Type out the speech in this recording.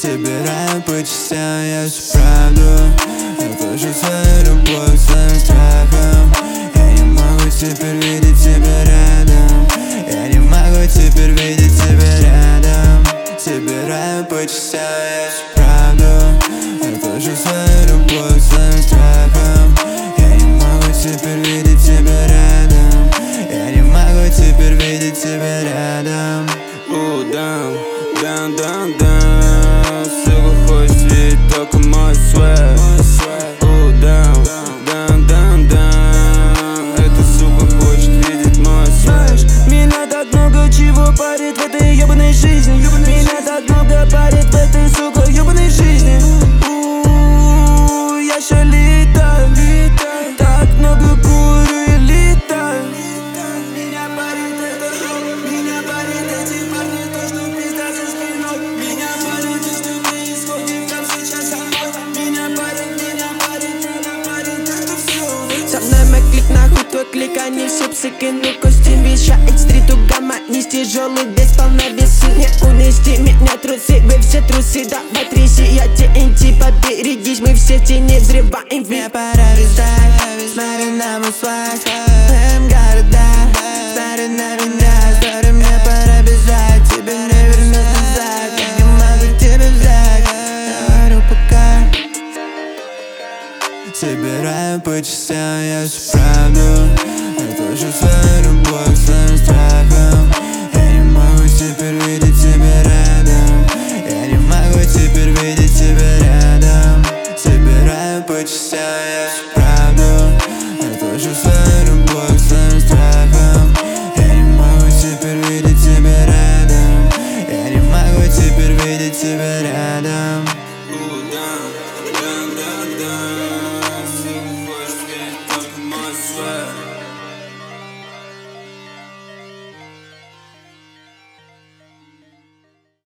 Собираю по частям я всю правду. Я тоже свою любовь своим страхом. Я не могу теперь видеть тебя рядом. Я не могу теперь видеть тебя рядом. Собираю по частям я всю правду. Я тоже свою любовь своим страхом. Я не могу теперь видеть тебя рядом. Я не могу теперь видеть тебя рядом. Down, down, down, down. Сука, хочешь видеть только мой свет. Down, down, down, down. Эта сука хочет видеть мой свет. Меня так много чего парит в этой ебаной жизни. Меня так много парит в этой, сука, ебаной жизни. Я еще летаю. Так много курю и летаю. Меня парит это, меня парит эти парни, то, что пиздят за спиной. Меня парит то, что происходит там сейчас со мной. Меня парит это все. Со мной мой клик, нахуй твой клик, они все псы, кину костюм, вещает стриту гамма, не тяжелый вес, полна весы. Не унести меня трусы, вы все трусы, давай тряси. Я TNT, поберегись, мы все в тени взрываем. Мне пора бежать, смотри на мой свайп. Моим города, смотри на меня, смотри, мне пора бежать. Тебе не вернусь назад, я не могу тебя взять. Говорю пока. Собираю по частям я всю правду. Я тоже свою любовь своим страхом. Я не могу теперь видеть тебя рядом. Я не могу теперь видеть тебя рядом. Собираю по частям я всю правду. Я тоже свою любовь своим страхом. Я не могу теперь видеть тебя рядом. Я не могу теперь видеть тебя рядом.